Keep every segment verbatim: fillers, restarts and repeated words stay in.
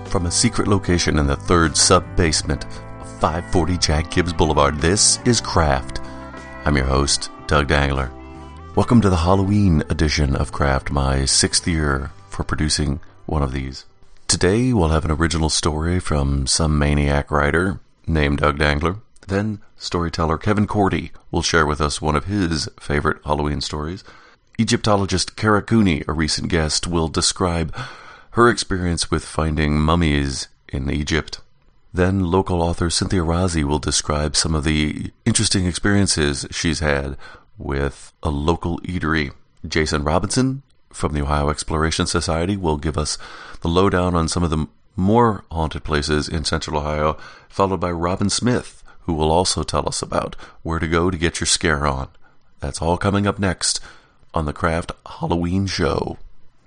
From a secret location in the third sub-basement of five forty Jack Gibbs Boulevard, this is Craft. I'm your host, Doug Dangler. Welcome to the Halloween edition of Craft, my sixth year for producing one of these. Today we'll have an original story from some maniac writer named Doug Dangler. Then storyteller Kevin Cordy will share with us one of his favorite Halloween stories. Egyptologist Kara Cooney, a recent guest, will describe her experience with finding mummies in Egypt. Then local author Cynthia Rozzi will describe some of the interesting experiences she's had with a local eatery. Jason Robinson from the Ohio Exploration Society will give us the lowdown on some of the more haunted places in Central Ohio, followed by Robin Smith, who will also tell us about where to go to get your scare on. That's all coming up next on the Craft Halloween Show.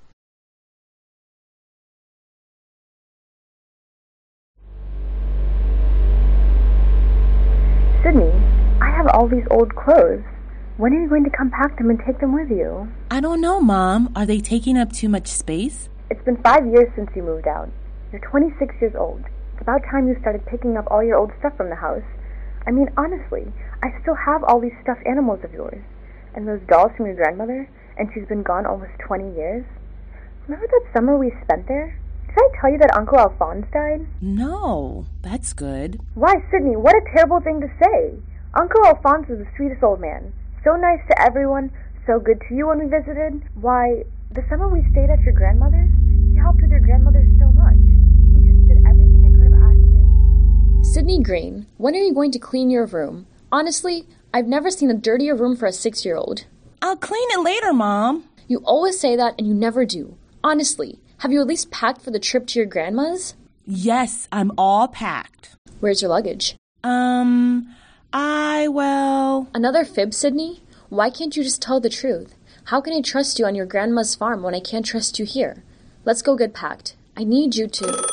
Sydney, I have all these old clothes. When are you going to come pack them and take them with you? I don't know, Mom. Are they taking up too much space? It's been five years since you moved out. You're twenty-six years old. It's about time you started picking up all your old stuff from the house. I mean, honestly, I still have all these stuffed animals of yours. And those dolls from your grandmother, and she's been gone almost twenty years. Remember that summer we spent there? Did I tell you that Uncle Alphonse died? No, that's good. Why, Sydney, what a terrible thing to say. Uncle Alphonse was the sweetest old man. So nice to everyone, so good to you when we visited. Why, the summer we stayed at your grandmother's, he helped with your grandmother so much. He just did everything I could have asked him. Sydney Green, when are you going to clean your room? Honestly, I've never seen a dirtier room for a six-year-old. I'll clean it later, Mom. You always say that and you never do. Honestly, have you at least packed for the trip to your grandma's? Yes, I'm all packed. Where's your luggage? Um, I, well... Another fib, Sydney? Why can't you just tell the truth? How can I trust you on your grandma's farm when I can't trust you here? Let's go get packed. I need you to...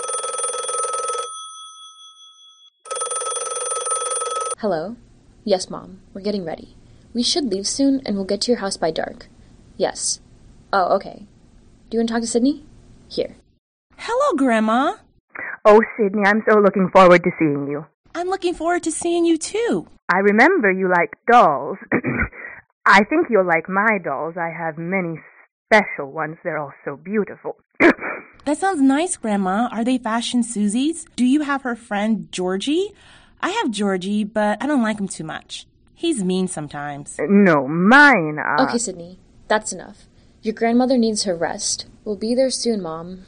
Hello? Yes, Mom. We're getting ready. We should leave soon and we'll get to your house by dark. Yes. Oh, okay. Do you want to talk to Sydney? Here. Hello, Grandma. Oh, Sydney, I'm so looking forward to seeing you. I'm looking forward to seeing you, too. I remember you like dolls. I think you'll like my dolls. I have many special ones. They're all so beautiful. That sounds nice, Grandma. Are they Fashion Susie's? Do you have her friend, Georgie? I have Georgie, but I don't like him too much. He's mean sometimes. No, mine are... Okay, Sydney. That's enough. Your grandmother needs her rest. We'll be there soon, Mom.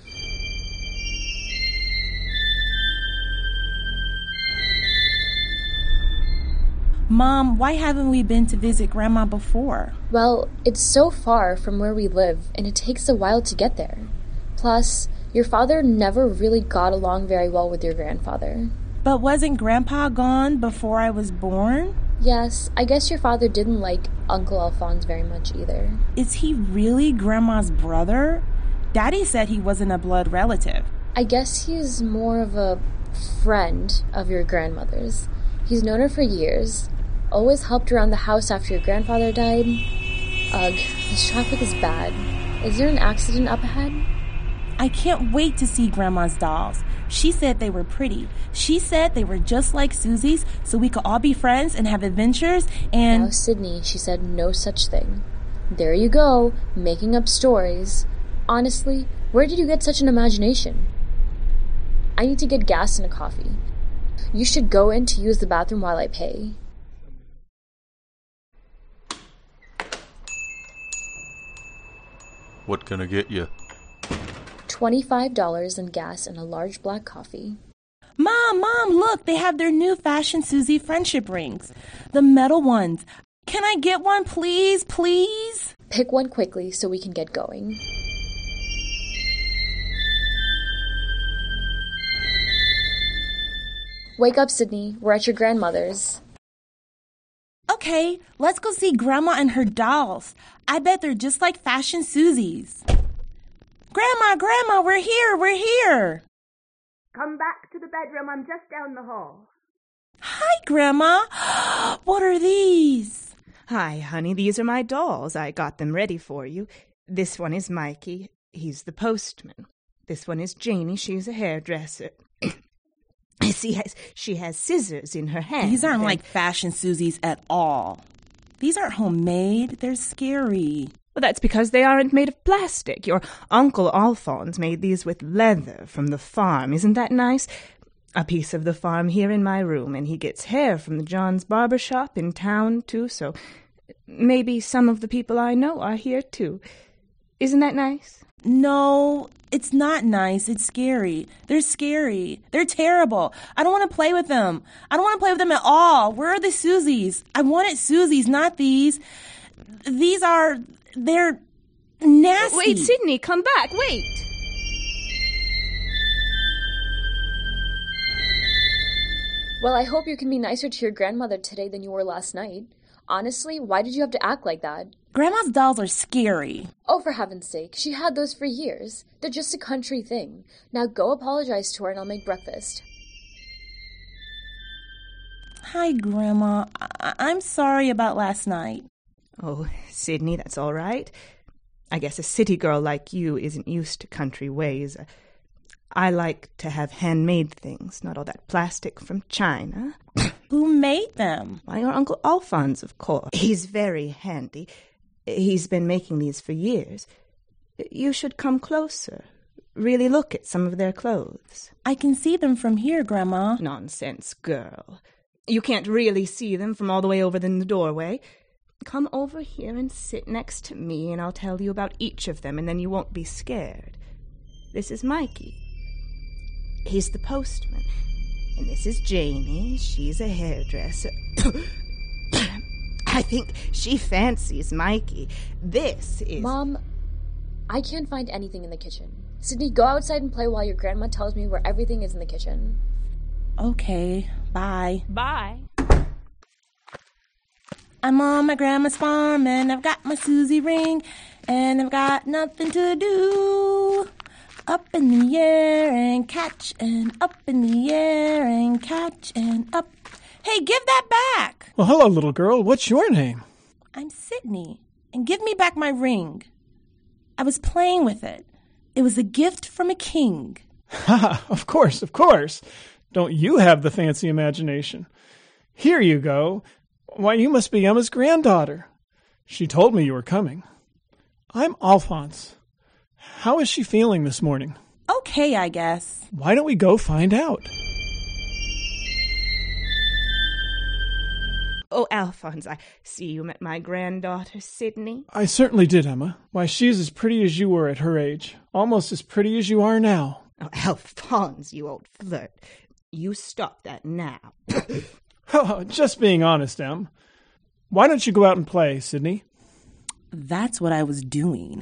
Mom, why haven't we been to visit Grandma before? Well, it's so far from where we live, and it takes a while to get there. Plus, your father never really got along very well with your grandfather. But wasn't Grandpa gone before I was born? Yes, I guess your father didn't like Uncle Alphonse very much either. Is he really Grandma's brother? Daddy said he wasn't a blood relative. I guess he's more of a friend of your grandmother's. He's known her for years, always helped around the house after your grandfather died. Ugh, this traffic is bad. Is there an accident up ahead? I can't wait to see Grandma's dolls. She said they were pretty. She said they were just like Susie's, so we could all be friends and have adventures and... Now, Sydney, she said no such thing. There you go, making up stories. Honestly, where did you get such an imagination? I need to get gas and a coffee. You should go in to use the bathroom while I pay. What can I get you? twenty-five dollars in gas and a large black coffee. Mom, Mom, look, they have their new Fashion Susie friendship rings. The metal ones. Can I get one, please, please? Pick one quickly so we can get going. Wake up, Sydney. We're at your grandmother's. Okay, let's go see Grandma and her dolls. I bet they're just like Fashion Susie's. Grandma, Grandma, we're here, we're here. Come back to the bedroom. I'm just down the hall. Hi, Grandma. What are these? Hi, honey. These are my dolls. I got them ready for you. This one is Mikey. He's the postman. This one is Janie. She's a hairdresser. she has she has scissors in her hand. These aren't and... like Fashion Susies at all. These aren't homemade. They're scary. Well, that's because they aren't made of plastic. Your Uncle Alphonse made these with leather from the farm. Isn't that nice? A piece of the farm here in my room, and he gets hair from the John's barber shop in town, too, so maybe some of the people I know are here, too. Isn't that nice? No, it's not nice. It's scary. They're scary. They're terrible. I don't want to play with them. I don't want to play with them at all. Where are the Susies? I wanted Susies, not these. These are, they're nasty. Wait, Sydney, come back. Wait. Well, I hope you can be nicer to your grandmother today than you were last night. Honestly, why did you have to act like that? Grandma's dolls are scary. Oh, for heaven's sake, she had those for years. They're just a country thing. Now go apologize to her and I'll make breakfast. Hi, Grandma. I- I'm sorry about last night. Oh, Sydney, that's all right. I guess a city girl like you isn't used to country ways. I like to have handmade things, not all that plastic from China. Who made them? Why, your Uncle Alphonse, of course. He's very handy. He's been making these for years. You should come closer. Really look at some of their clothes. I can see them from here, Grandma. Nonsense, girl. You can't really see them from all the way over in the doorway. Come over here and sit next to me, and I'll tell you about each of them, and then you won't be scared. This is Mikey. He's the postman. And this is Janie. She's a hairdresser. I think she fancies Mikey. This is... Mom, I can't find anything in the kitchen. Sydney, go outside and play while your grandma tells me where everything is in the kitchen. Okay, bye. Bye. I'm on my grandma's farm, and I've got my Susie ring, and I've got nothing to do. Up in the air and catch, and up in the air and catch, and up. Hey, give that back! Well, hello, little girl. What's your name? I'm Sydney, and give me back my ring. I was playing with it. It was a gift from a king. Ha! Of course, of course. Don't you have the fancy imagination? Here you go. Why, you must be Emma's granddaughter. She told me you were coming. I'm Alphonse. How is she feeling this morning? Okay, I guess. Why don't we go find out? Oh, Alphonse, I see you met my granddaughter, Sydney. I certainly did, Emma. Why, she's as pretty as you were at her age. Almost as pretty as you are now. Oh, Alphonse, you old flirt. You stop that now. Oh, just being honest, Em. Why don't you go out and play, Sydney? That's what I was doing.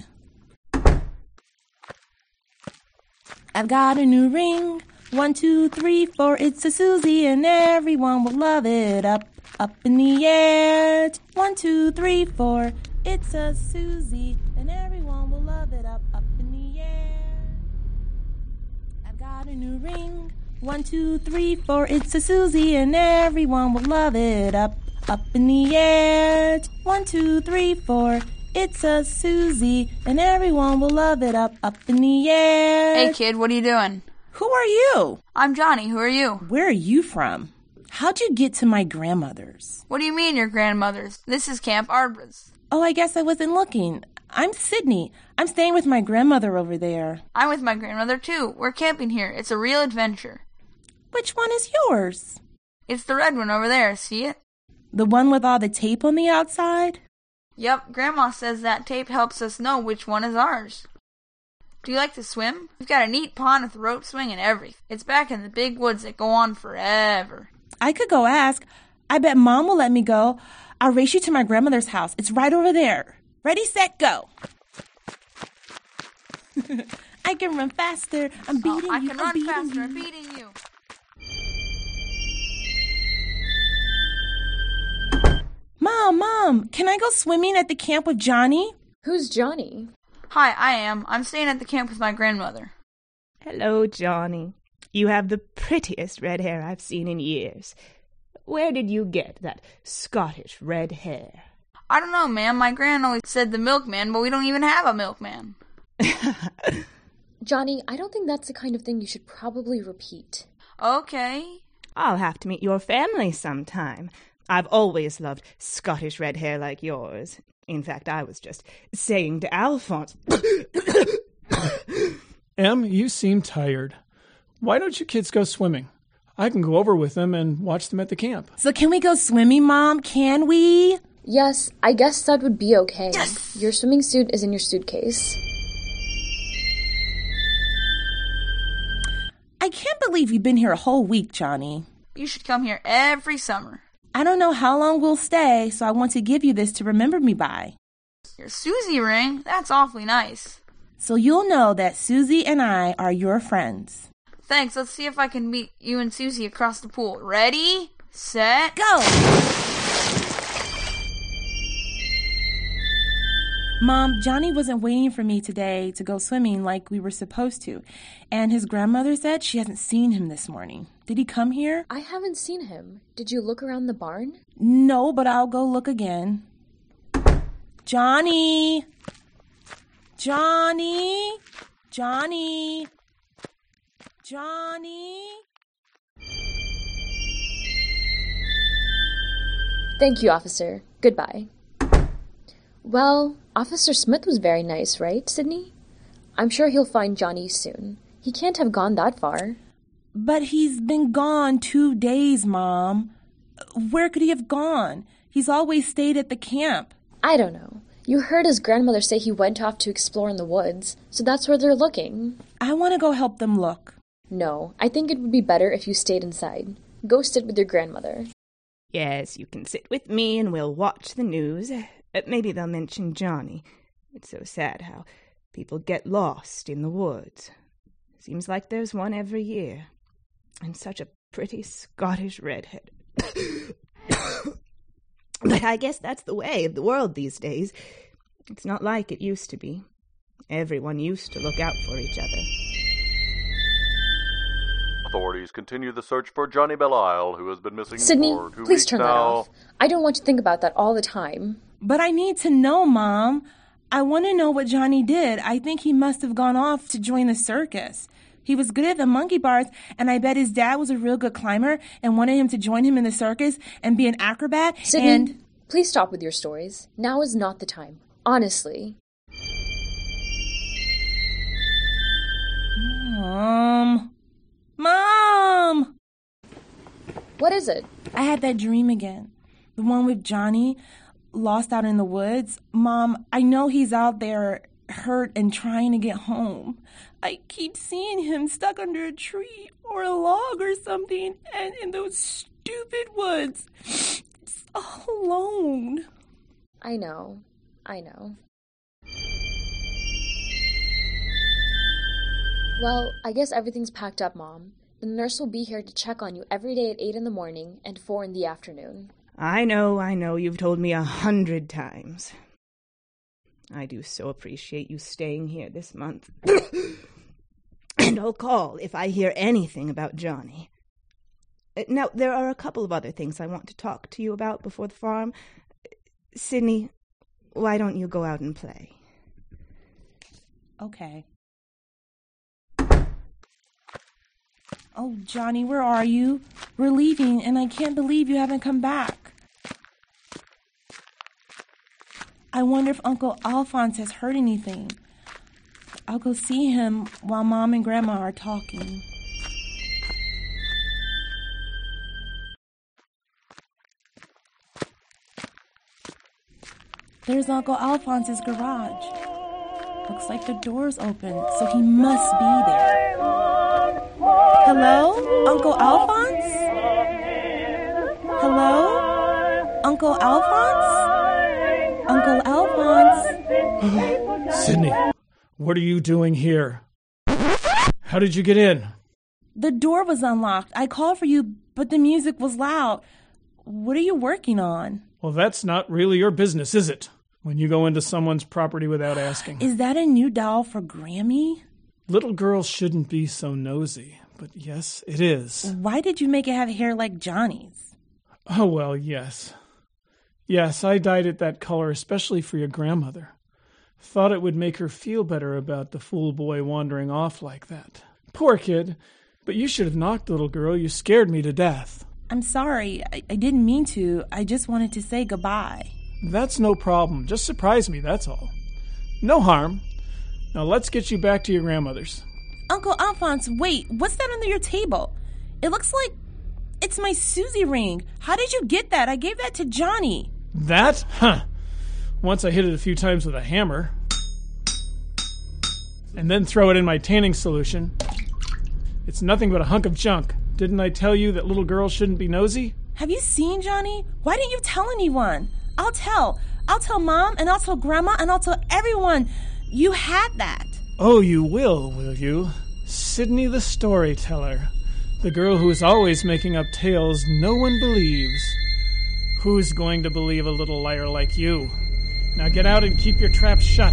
I've got a new ring. One, two, three, four. It's a Susie, and everyone will love it. Up, up in the air. One, two, three, four. It's a Susie, and everyone will love it. Up, up in the air. I've got a new ring. One, two, three, four. It's a Susie, and everyone will love it. Up, up in the air. One, two, three, four. It's a Susie, and everyone will love it. Up, up in the air. Hey, kid, what are you doing? Who are you? I'm Johnny. Who are you? Where are you from? How'd you get to my grandmother's? What do you mean, your grandmother's? This is Camp Arbor's. Oh, I guess I wasn't looking. I'm Sydney. I'm staying with my grandmother over there. I'm with my grandmother, too. We're camping here. It's a real adventure. Which one is yours? It's the red one over there. See it? The one with all the tape on the outside? Yep, Grandma says that tape helps us know which one is ours. Do you like to swim? We've got a neat pond with rope swing and everything. It's back in the big woods that go on forever. I could go ask. I bet Mom will let me go. I'll race you to my grandmother's house. It's right over there. Ready, set, go. I can run faster. I'm beating oh, I you. can I'm run beating faster. you. I'm beating you. Mom, Mom, can I go swimming at the camp with Johnny? Who's Johnny? Hi, I am. I'm staying at the camp with my grandmother. Hello, Johnny. You have the prettiest red hair I've seen in years. Where did you get that Scottish red hair? I don't know, ma'am. My gran always said the milkman, but we don't even have a milkman. Johnny, I don't think that's the kind of thing you should probably repeat. Okay. I'll have to meet your family sometime. I've always loved Scottish red hair like yours. In fact, I was just saying to Alphonse... Em, you seem tired. Why don't you kids go swimming? I can go over with them and watch them at the camp. So can we go swimming, Mom? Can we? Yes, I guess that would be okay. Yes! Your swimming suit is in your suitcase. I can't believe you've been here a whole week, Johnny. You should come here every summer. I don't know how long we'll stay, so I want to give you this to remember me by. Your Susie ring? That's awfully nice. So you'll know that Susie and I are your friends. Thanks. Let's see if I can meet you and Susie across the pool. Ready? Set? Go! Mom, Johnny wasn't waiting for me today to go swimming like we were supposed to. And his grandmother said she hasn't seen him this morning. Did he come here? I haven't seen him. Did you look around the barn? No, but I'll go look again. Johnny! Johnny! Johnny! Johnny! Thank you, officer. Goodbye. Well, Officer Smith was very nice, right, Sydney? I'm sure he'll find Johnny soon. He can't have gone that far. But he's been gone two days, Mom. Where could he have gone? He's always stayed at the camp. I don't know. You heard his grandmother say he went off to explore in the woods, so that's where they're looking. I want to go help them look. No, I think it would be better if you stayed inside. Go sit with your grandmother. Yes, you can sit with me and we'll watch the news. Uh, maybe they'll mention Johnny. It's so sad how people get lost in the woods. Seems like there's one every year. And such a pretty Scottish redhead. But I guess that's the way of the world these days. It's not like it used to be. Everyone used to look out for each other. Authorities continue the search for Johnny Belial, who has been missing Sydney, for two please weeks turn now. that off. I don't want to think about that all the time. But I need to know, Mom. I want to know what Johnny did. I think he must have gone off to join the circus. He was good at the monkey bars, and I bet his dad was a real good climber and wanted him to join him in the circus and be an acrobat. Sydney, and... please stop with your stories. Now is not the time. Honestly. Mom. Mom! What is it? I had that dream again. The one with Johnny, lost out in the woods. Mom, I know he's out there hurt and trying to get home. I keep seeing him stuck under a tree or a log or something, and in those stupid woods, just all alone. I know. I know. Well, I guess everything's packed up, Mom. The nurse will be here to check on you every day at eight in the morning and four in the afternoon. I know, I know, you've told me a hundred times. I do so appreciate you staying here this month. And I'll call if I hear anything about Johnny. Now, there are a couple of other things I want to talk to you about before the farm. Sydney, why don't you go out and play? Okay. Oh, Johnny, where are you? We're leaving, and I can't believe you haven't come back. I wonder if Uncle Alphonse has heard anything. I'll go see him while Mom and Grandma are talking. There's Uncle Alphonse's garage. Looks like the door's open, so he must be there. Hello? Uncle Alphonse? Hello? Uncle Alphonse? Uncle Alphonse? Sydney, what are you doing here? How did you get in? The door was unlocked. I called for you, but the music was loud. What are you working on? Well, that's not really your business, is it? When you go into someone's property without asking. Is that a new doll for Grammy? Little girls shouldn't be so nosy, but yes, it is. Why did you make it have hair like Johnny's? Oh, well, yes. Yes, I dyed it that color especially for your grandmother. Thought it would make her feel better about the fool boy wandering off like that. Poor kid. But you should have knocked, little girl. You scared me to death. I'm sorry. I, I didn't mean to. I just wanted to say goodbye. That's no problem. Just surprise me, that's all. No harm. Now let's get you back to your grandmother's. Uncle Alphonse, wait. What's that under your table? It looks like it's my Susie ring. How did you get that? I gave that to Johnny. That? Huh. Once I hit it a few times with a hammer. And then throw it in my tanning solution. It's nothing but a hunk of junk. Didn't I tell you that little girls shouldn't be nosy? Have you seen Johnny? Why didn't you tell anyone? I'll tell. I'll tell Mom, and I'll tell Grandma, and I'll tell everyone. You had that. Oh, you will, will you? Sydney the storyteller. The girl who is always making up tales no one believes. Who's going to believe a little liar like you? Now get out and keep your trap shut.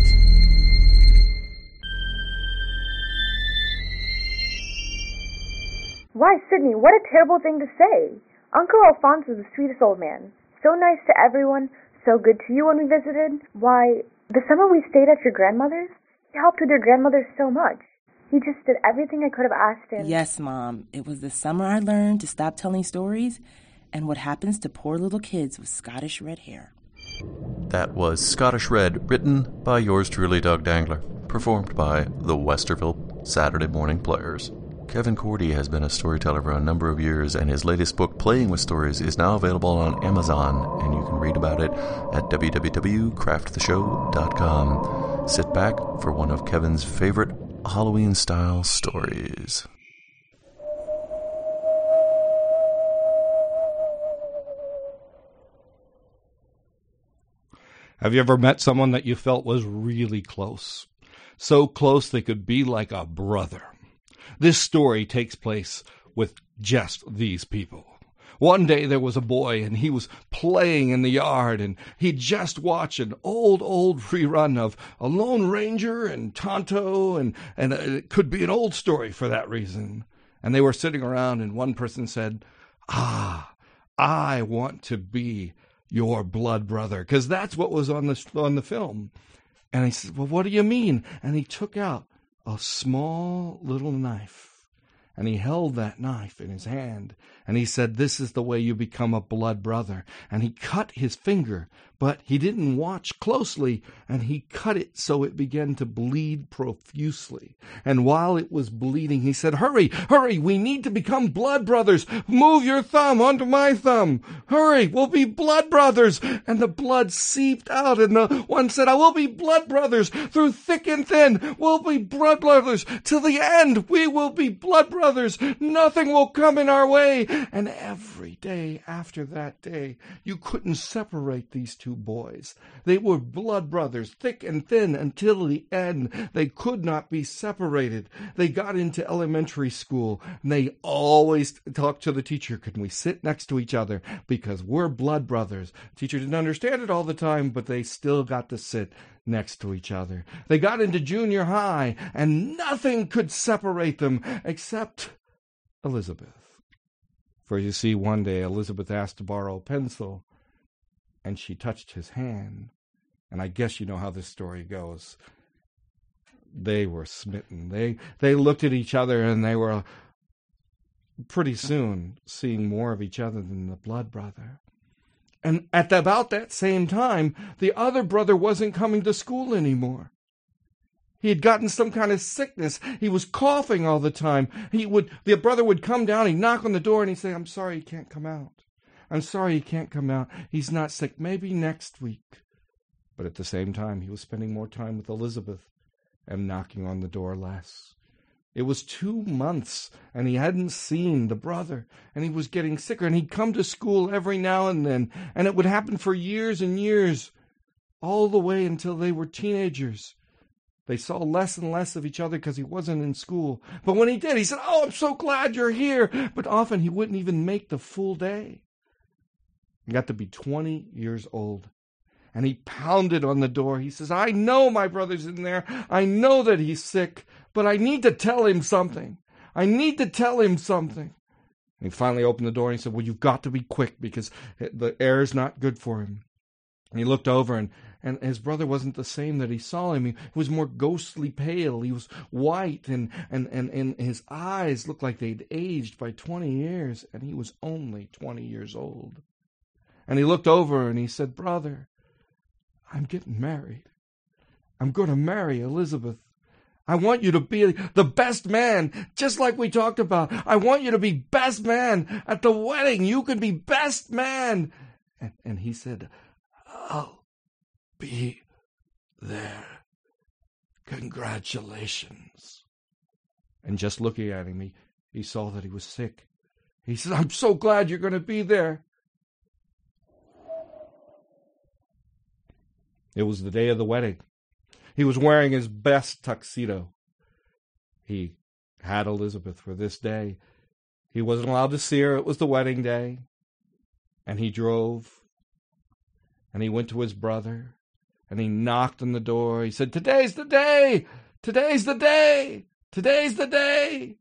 Why, Sydney, what a terrible thing to say. Uncle Alphonse was the sweetest old man. So nice to everyone, so good to you when we visited. Why, the summer we stayed at your grandmother's, he helped with your grandmother so much. He just did everything I could have asked him. Yes, Mom. It was the summer I learned to stop telling stories and what happens to poor little kids with Scottish red hair. That was Scottish Red, written by yours truly, Doug Dangler, performed by the Westerville Saturday Morning Players. Kevin Cordy has been a storyteller for a number of years, and his latest book, Playing with Stories, is now available on Amazon, and you can read about it at w w w dot craft the show dot com. Sit back for one of Kevin's favorite Halloween-style stories. Have you ever met someone that you felt was really close? So close they could be like a brother. This story takes place with just these people. One day there was a boy, and he was playing in the yard, and he'd just watched an old, old rerun of a Lone Ranger and Tonto, and, and it could be an old story for that reason. And they were sitting around, and one person said, "Ah, I want to be your blood brother," because that's what was on the, on the film. And he said, "Well, what do you mean?" And he took out a small little knife, and he held that knife in his hand, and he said, "This is the way you become a blood brother." And he cut his finger, but he didn't watch closely, and he cut it so it began to bleed profusely. And while it was bleeding, he said, "Hurry, hurry, we need to become blood brothers. Move your thumb onto my thumb. Hurry, we'll be blood brothers." And the blood seeped out, and the one said, "I will be blood brothers through thick and thin. We'll be blood brothers till the end. We will be blood brothers. Nothing will come in our way." And every day after that day, you couldn't separate these two boys. They were blood brothers, thick and thin, until the end. They could not be separated. They got into elementary school, and they always talked to the teacher, "Can we sit next to each other? Because we're blood brothers." The teacher didn't understand it all the time, but they still got to sit next to each other. They got into junior high, and nothing could separate them except Elizabeth. For you see, one day Elizabeth asked to borrow a pencil, and she touched his hand. And I guess you know how this story goes. They were smitten. They they looked at each other, and they were pretty soon seeing more of each other than the blood brother. And at about that same time, the other brother wasn't coming to school anymore. He had gotten some kind of sickness. He was coughing all the time. He would, the brother would come down, he'd knock on the door, and he'd say, "I'm sorry, he can't come out. I'm sorry he can't come out. He's not sick. Maybe next week." But at the same time, he was spending more time with Elizabeth and knocking on the door less. It was two months, and he hadn't seen the brother, and he was getting sicker, and he'd come to school every now and then, and it would happen for years and years, all the way until they were teenagers. They saw less and less of each other because he wasn't in school. But when he did, he said, "Oh, I'm so glad you're here." But often he wouldn't even make the full day. He got to be twenty years old. And he pounded on the door. He says, "I know my brother's in there. I know that he's sick. But I need to tell him something. I need to tell him something." And he finally opened the door and he said, "Well, you've got to be quick because the air is not good for him." And he looked over, and, and his brother wasn't the same that he saw him. He was more ghostly pale. He was white, and, and, and, and his eyes looked like they'd aged by twenty years, and he was only twenty years old. And he looked over, and he said, "Brother, I'm getting married. I'm going to marry Elizabeth. I want you to be the best man, just like we talked about. I want you to be best man at the wedding. You can be best man." And, and he said, "I'll be there. Congratulations." And just looking at him, he, he saw that he was sick. He said, "I'm so glad you're going to be there." It was the day of the wedding. He was wearing his best tuxedo. He had Elizabeth for this day. He wasn't allowed to see her. It was the wedding day. And he drove. And he went to his brother. And he knocked on the door. He said, "Today's the day! Today's the day! Today's the day!"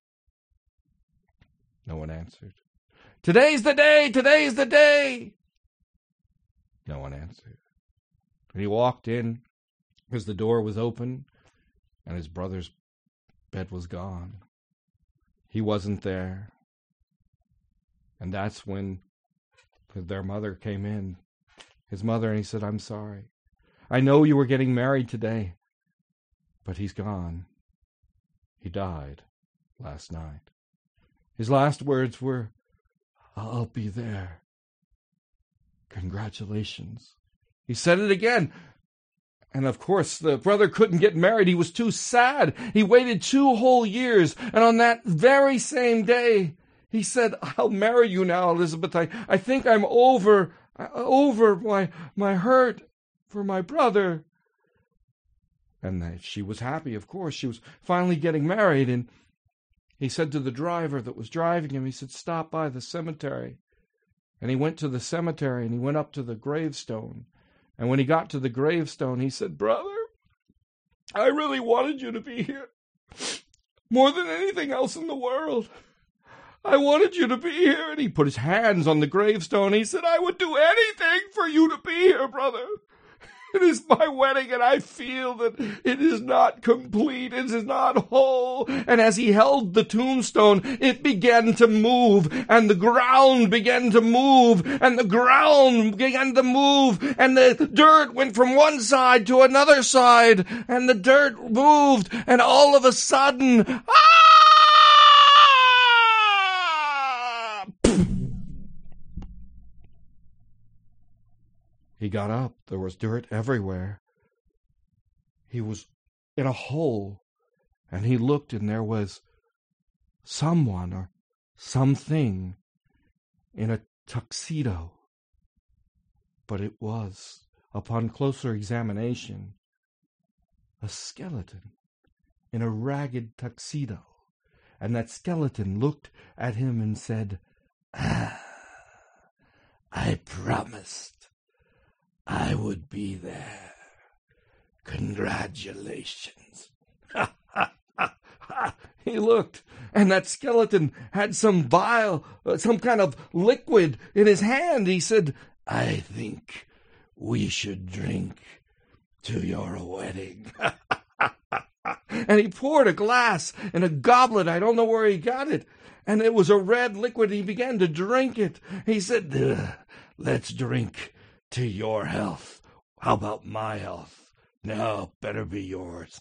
No one answered. "Today's the day! Today's the day!" No one answered. And he walked in, because the door was open, and his brother's bed was gone. He wasn't there. And that's when their mother came in, his mother, and he said, "I'm sorry. I know you were getting married today, but he's gone. He died last night." His last words were, "I'll be there. Congratulations." He said it again. And of course, the brother couldn't get married. He was too sad. He waited two whole years. And on that very same day, he said, "I'll marry you now, Elizabeth. I, I think I'm over, over my, my hurt for my brother." And she was happy, of course. She was finally getting married. And he said to the driver that was driving him, he said, "Stop by the cemetery." And he went to the cemetery, and he went up to the gravestone. And when he got to the gravestone, he said, "Brother, I really wanted you to be here. More than anything else in the world. I wanted you to be here." And he put his hands on the gravestone. He said, "I would do anything for you to be here, brother. It is my wedding, and I feel that it is not complete. It is not whole." And as he held the tombstone, it began to move, and the ground began to move, and the ground began to move, and the dirt went from one side to another side, and the dirt moved, and all of a sudden, ah! He got up. There was dirt everywhere. He was in a hole, and he looked, and there was someone or something in a tuxedo. But it was, upon closer examination, a skeleton in a ragged tuxedo. And that skeleton looked at him and said, "Ah, I promised I would be there. Congratulations." He looked, and that skeleton had some vial, uh, some kind of liquid in his hand. He said, "I think we should drink to your wedding." And he poured a glass in a goblet. I don't know where he got it. And it was a red liquid. He began to drink it. He said, "Let's drink to your health. How about my health? No, better be yours."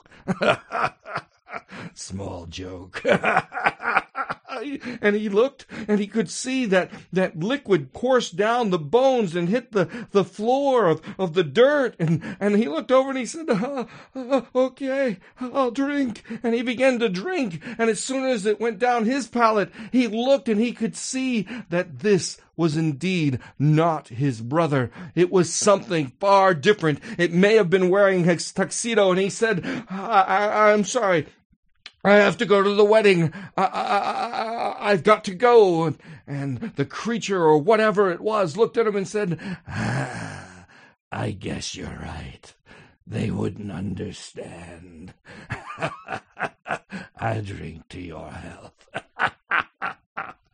Small joke. And he looked, and he could see that, that liquid course down the bones and hit the, the floor of, of the dirt. And, and he looked over and he said, uh, uh, "Okay, I'll drink." And he began to drink. And as soon as it went down his palate, he looked and he could see that this was indeed not his brother. It was something far different. It may have been wearing his tuxedo. And he said, I, I, I'm sorry. I have to go to the wedding. I, I, I, I've got to go." And the creature, or whatever it was, looked at him and said, "Ah, I guess you're right. They wouldn't understand. I drink to your health."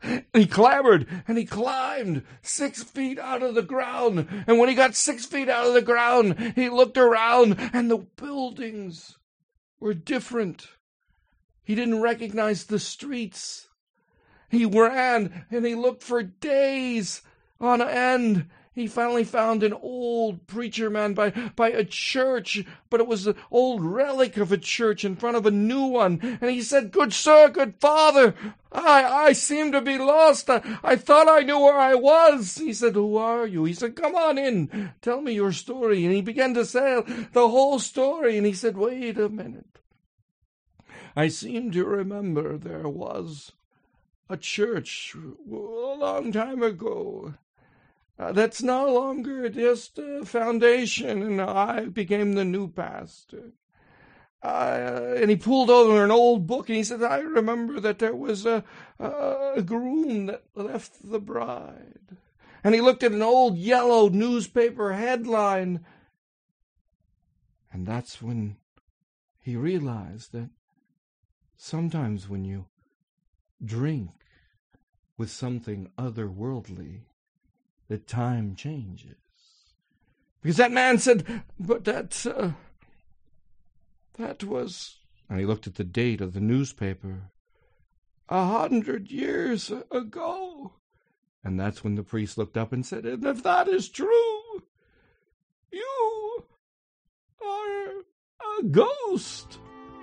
He clambered and he climbed six feet out of the ground. And when he got six feet out of the ground, he looked around and the buildings were different. He didn't recognize the streets. He ran and he looked for days on end. He finally found an old preacher man by, by a church, but it was an old relic of a church in front of a new one. And he said, "Good sir, good father, I, I seem to be lost. I, I thought I knew where I was." He said, "Who are you?" He said, "Come on in, tell me your story." And he began to say the whole story. And he said, "Wait a minute. I seem to remember there was a church a long time ago. Uh, that's no longer just a foundation, and I became the new pastor." Uh, and he pulled over an old book, and he said, "I remember that there was a, a groom that left the bride." And he looked at an old yellow newspaper headline, and that's when he realized that sometimes when you drink with something otherworldly, that time changes. Because that man said, "But that, uh, that was," and he looked at the date of the newspaper, "a hundred years ago." And that's when the priest looked up and said, "And if that is true, you are a ghost."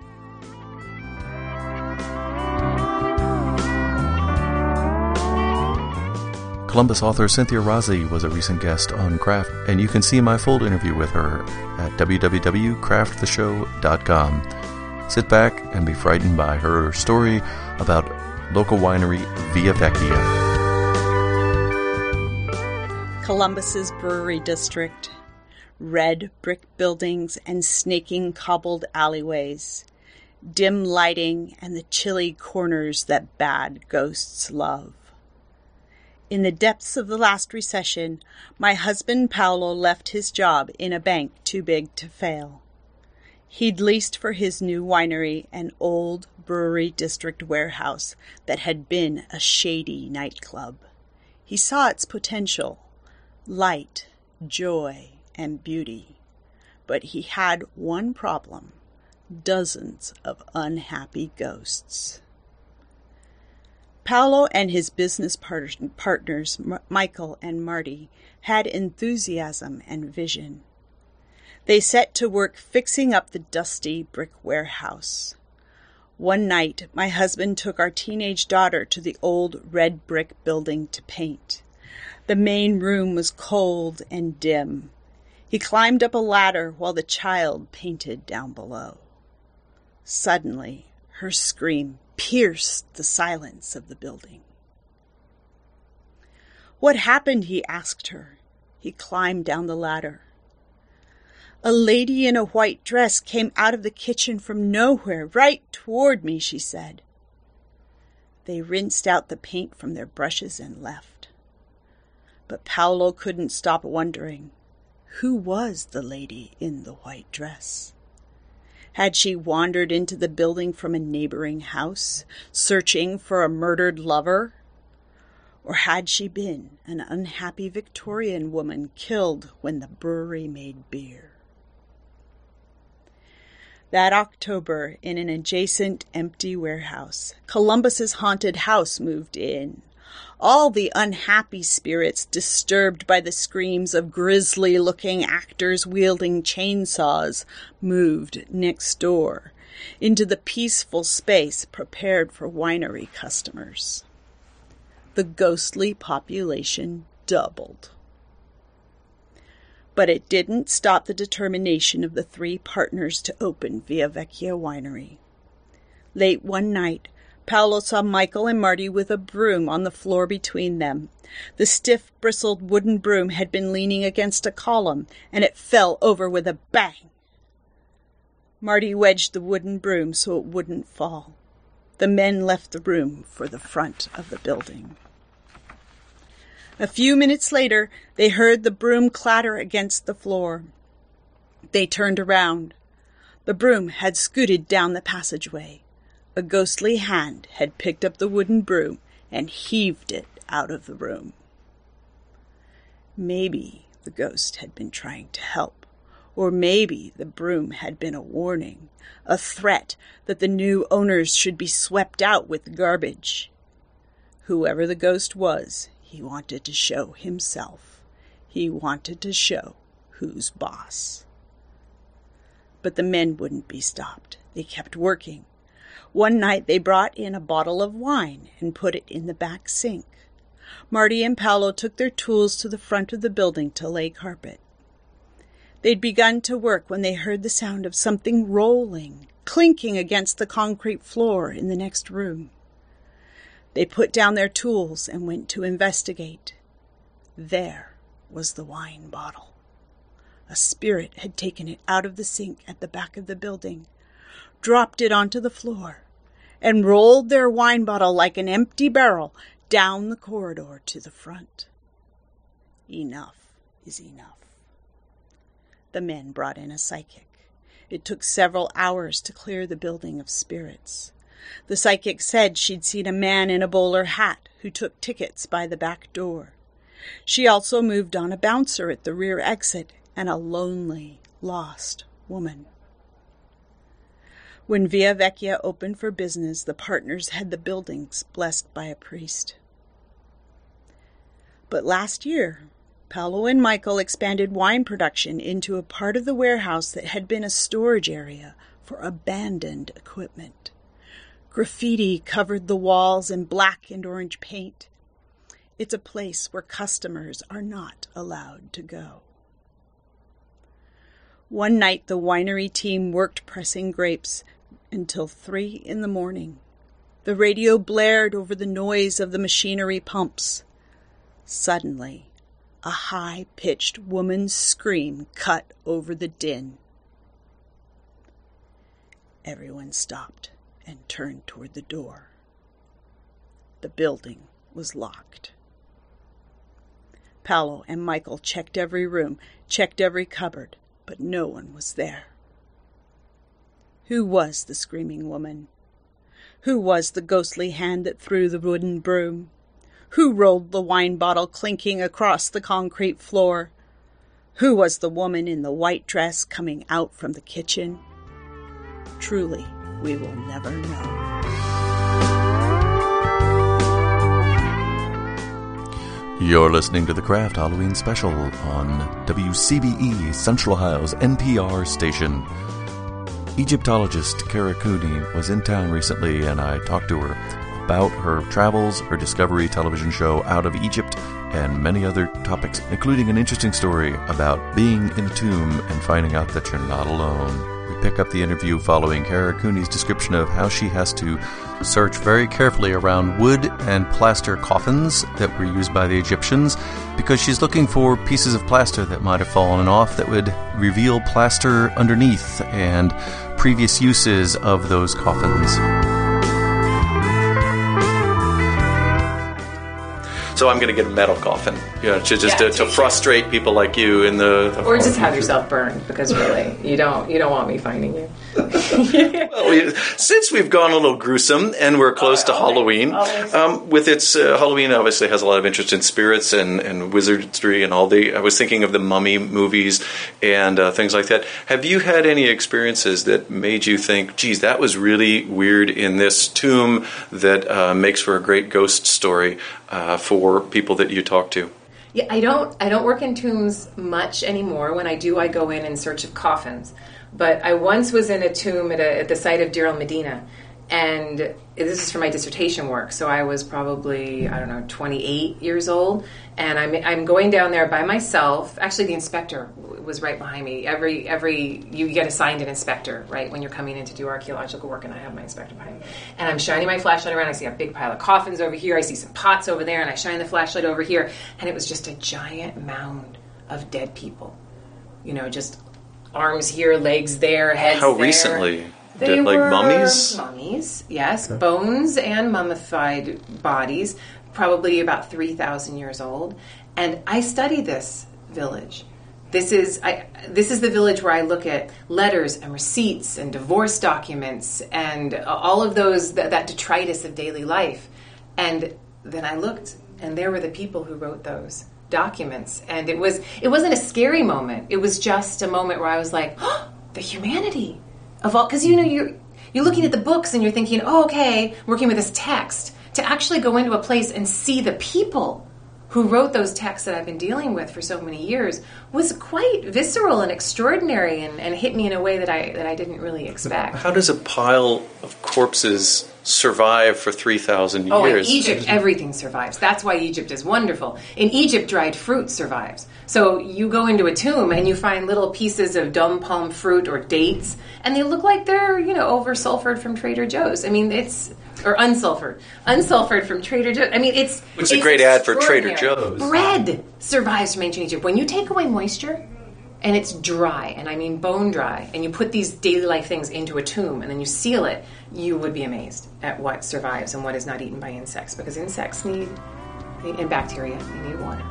Columbus author Cynthia Rozzi was a recent guest on Craft, and you can see my full interview with her at w w w dot craft the show dot com. Sit back and be frightened by her story about local winery Via Vecchia. Columbus's brewery district. Red brick buildings and snaking cobbled alleyways. Dim lighting and the chilly corners that bad ghosts love. In the depths of the last recession, my husband Paolo left his job in a bank too big to fail. He'd leased for his new winery an old brewery district warehouse that had been a shady nightclub. He saw its potential, light, joy, and beauty. But he had one problem, dozens of unhappy ghosts. Paolo and his business part- partners, M- Michael and Marty, had enthusiasm and vision. They set to work fixing up the dusty brick warehouse. One night, my husband took our teenage daughter to the old red brick building to paint. The main room was cold and dim. He climbed up a ladder while the child painted down below. Suddenly, her scream pierced the silence of the building. "What happened?" he asked her. He climbed down the ladder. "A lady in a white dress came out of the kitchen from nowhere, right toward me," she said. They rinsed out the paint from their brushes and left. But Paolo couldn't stop wondering, who was the lady in the white dress? Had she wandered into the building from a neighboring house, searching for a murdered lover? Or had she been an unhappy Victorian woman killed when the brewery made beer? That October, in an adjacent empty warehouse, Columbus's haunted house moved in. All the unhappy spirits, disturbed by the screams of grisly-looking actors wielding chainsaws, moved next door, into the peaceful space prepared for winery customers. The ghostly population doubled. But it didn't stop the determination of the three partners to open Via Vecchia Winery. Late one night, Paolo saw Michael and Marty with a broom on the floor between them. The stiff, bristled wooden broom had been leaning against a column, and it fell over with a bang. Marty wedged the wooden broom so it wouldn't fall. The men left the room for the front of the building. A few minutes later, they heard the broom clatter against the floor. They turned around. The broom had scooted down the passageway. A ghostly hand had picked up the wooden broom and heaved it out of the room. Maybe the ghost had been trying to help, or maybe the broom had been a warning, a threat that the new owners should be swept out with the garbage. Whoever the ghost was, he wanted to show himself. He wanted to show who's boss. But the men wouldn't be stopped. They kept working. One night they brought in a bottle of wine and put it in the back sink. Marty and Paolo took their tools to the front of the building to lay carpet. They'd begun to work when they heard the sound of something rolling, clinking against the concrete floor in the next room. They put down their tools and went to investigate. There was the wine bottle. A spirit had taken it out of the sink at the back of the building, dropped it onto the floor, and rolled their wine bottle like an empty barrel down the corridor to the front. Enough is enough. The men brought in a psychic. It took several hours to clear the building of spirits. The psychic said she'd seen a man in a bowler hat who took tickets by the back door. She also moved on a bouncer at the rear exit and a lonely, lost woman. When Via Vecchia opened for business, the partners had the buildings blessed by a priest. But last year, Paolo and Michael expanded wine production into a part of the warehouse that had been a storage area for abandoned equipment. Graffiti covered the walls in black and orange paint. It's a place where customers are not allowed to go. One night the winery team worked pressing grapes until three in the morning. The radio blared over the noise of the machinery pumps. Suddenly, a high-pitched woman's scream cut over the din. Everyone stopped and turned toward the door. The building was locked. Paolo and Michael checked every room, checked every cupboard, but no one was there. Who was the screaming woman? Who was the ghostly hand that threw the wooden broom? Who rolled the wine bottle clinking across the concrete floor? Who was the woman in the white dress coming out from the kitchen? Truly, we will never know. You're listening to the Craft Halloween Special on W C B E, Central Ohio's N P R station. Egyptologist Kara Cooney was in town recently, and I talked to her about her travels, her Discovery television show Out of Egypt, and many other topics, including an interesting story about being in a tomb and finding out that you're not alone. We pick up the interview following Kara Cooney's description of how she has to search very carefully around wood and plaster coffins that were used by the Egyptians, because she's looking for pieces of plaster that might have fallen off that would reveal plaster underneath and previous uses of those coffins. So I'm going to get a metal coffin, you know, to just yeah, to, to frustrate people like you in the, the or just have yourself burned, because really you don't you don't want me finding you. Well, we, since we've gone a little gruesome and we're close oh, to always, Halloween, always. Um, with its uh, Halloween obviously has a lot of interest in spirits and, and wizardry and all the. I was thinking of the Mummy movies and uh, things like that. Have you had any experiences that made you think, "Geez, that was really weird in this tomb that uh, makes for a great ghost story uh, for people that you talk to"? Yeah, I don't. I don't work in tombs much anymore. When I do, I go in in search of coffins. But I once was in a tomb at, a, at the site of Deir el-Medina, and this is for my dissertation work. So I was probably, I don't know, twenty-eight years old, and I'm I'm going down there by myself. Actually, the inspector was right behind me. Every every you get assigned an inspector, right, when you're coming in to do archaeological work, and I have my inspector behind me. And I'm shining my flashlight around. I see a big pile of coffins over here. I see some pots over there, and I shine the flashlight over here, and it was just a giant mound of dead people. You know, just arms here, legs there, heads How there. recently? They Did, like were mummies? Mummies, yes. Okay. Bones and mummified bodies, probably about three thousand years old. And I study this village. This is I, this is the village where I look at letters and receipts and divorce documents and all of those, that, that detritus of daily life. And then I looked, and there were the people who wrote those documents. And it was it wasn't a scary moment. It was just a moment where I was like, oh, the humanity of all, because you know you're you're looking at the books and you're thinking, oh, okay, I'm working with this text. To actually go into a place and see the people who wrote those texts that I've been dealing with for so many years was quite visceral and extraordinary, and, and hit me in a way that I that I didn't really expect. How does a pile of corpses survive for three thousand years? Oh, in Egypt, everything survives. That's why Egypt is wonderful. In Egypt, dried fruit survives. So you go into a tomb and you find little pieces of dum palm fruit or dates, and they look like they're, you know, over-sulfured from Trader Joe's. I mean, it's... Or unsulfured. Unsulfured from Trader Joe's. I mean, it's... Which is a great ad for Trader Joe's. Bread survives from ancient Egypt. When you take away moisture, and it's dry, and I mean bone dry, and you put these daily life things into a tomb, and then you seal it, you would be amazed at what survives and what is not eaten by insects. Because insects need... and bacteria, they need water.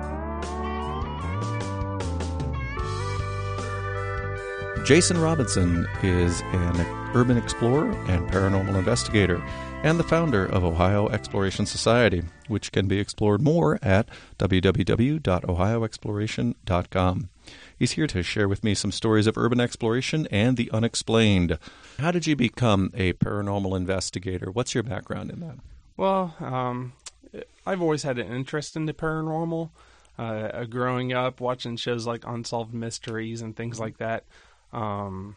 Jason Robinson is an urban explorer and paranormal investigator, and the founder of Ohio Exploration Society, which can be explored more at w w w dot ohio exploration dot com. He's here to share with me some stories of urban exploration and the unexplained. How did you become a paranormal investigator? What's your background in that? Well, um, I've always had an interest in the paranormal. Uh, growing up, watching shows like Unsolved Mysteries and things like that. Um,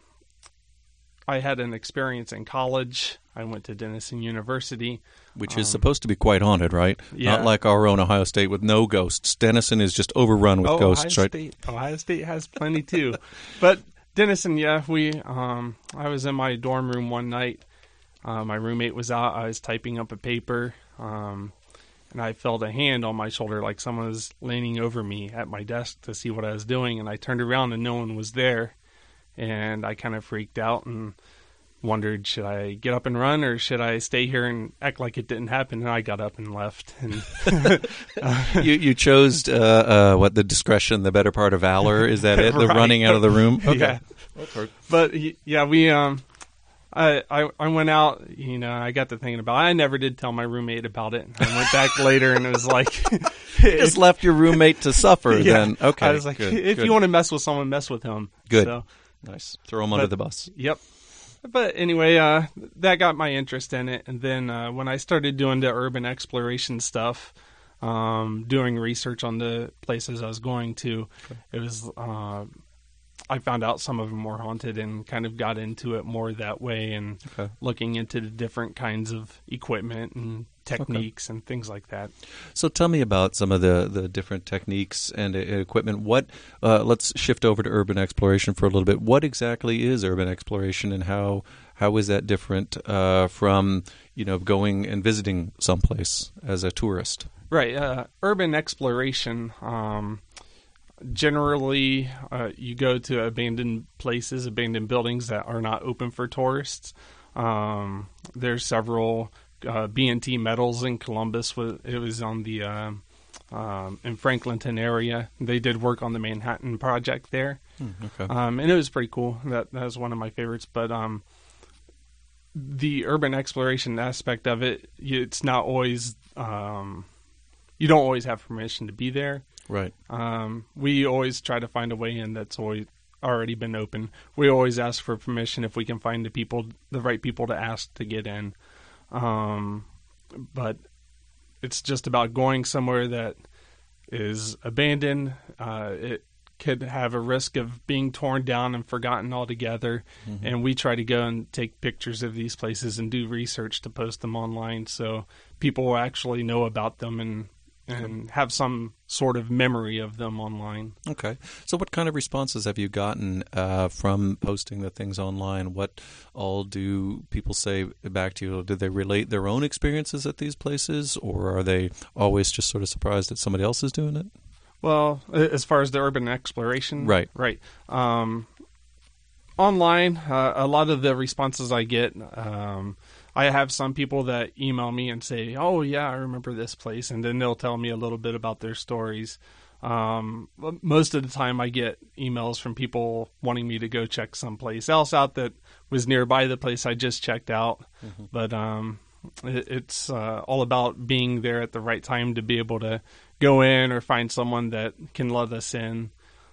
I had an experience in college. I went to Denison University. Which is um, supposed to be quite haunted, right? Yeah. Not like our own Ohio State with no ghosts. Denison is just overrun with oh, ghosts, Ohio right? State, Ohio State has plenty too. But Denison, yeah, we. Um, I was in my dorm room one night. Uh, my roommate was out. I was typing up a paper, um, and I felt a hand on my shoulder, like someone was leaning over me at my desk to see what I was doing. And I turned around, and no one was there. And I kind of freaked out and wondered, should I get up and run or should I stay here and act like it didn't happen? And I got up and left. And uh, you you chose uh, uh, what the discretion, the better part of valor. Is that it? The right. running out of the room. Okay. Yeah. But yeah, we um, I, I I went out. You know, I got to thinking about it. I never did tell my roommate about it. I went back later and it was like, you just left your roommate to suffer. Yeah. Then okay. I was like, good, if good. you want to mess with someone, mess with him. Good. So, Nice. Throw him under the bus. Yep. But anyway, uh, that got my interest in it. And then uh, when I started doing the urban exploration stuff, um, doing research on the places I was going to, okay. it was uh, I found out some of them were haunted and kind of got into it more that way and okay. looking into the different kinds of equipment and techniques okay. and things like that. So tell me about some of the, the different techniques and uh, equipment. What uh, let's shift over to urban exploration for a little bit. What exactly is urban exploration, and how how is that different uh, from you know going and visiting someplace as a tourist? Right. Uh, urban exploration. Um, generally, uh, you go to abandoned places, abandoned buildings that are not open for tourists. Um, there's several. Uh, B and T Metals in Columbus. It was on the uh, um, in Franklinton area. They did work on the Manhattan Project there, mm, okay. um, and it was pretty cool. That that was one of my favorites. But um, the urban exploration aspect of it, it's not always. Um, you don't always have permission to be there. Right. Um, we always try to find a way in that's always already been open. We always ask for permission if we can find the people, the right people to ask to get in. Um, but it's just about going somewhere that is abandoned. Uh, it could have a risk of being torn down and forgotten altogether. Mm-hmm. And we try to go and take pictures of these places and do research to post them online so people will actually know about them and and have some sort of memory of them online. Okay. So what kind of responses have you gotten uh, from posting the things online? What all do people say back to you? Do they relate their own experiences at these places, or are they always just sort of surprised that somebody else is doing it? Well, as far as the urban exploration. Right. Right. Um, online, uh, a lot of the responses I get, um, I have some people that email me and say, oh, yeah, I remember this place. And then they'll tell me a little bit about their stories. Um, most of the time I get emails from people wanting me to go check someplace else out that was nearby the place I just checked out. Mm-hmm. But um, it, it's uh, all about being there at the right time to be able to go in or find someone that can let us in.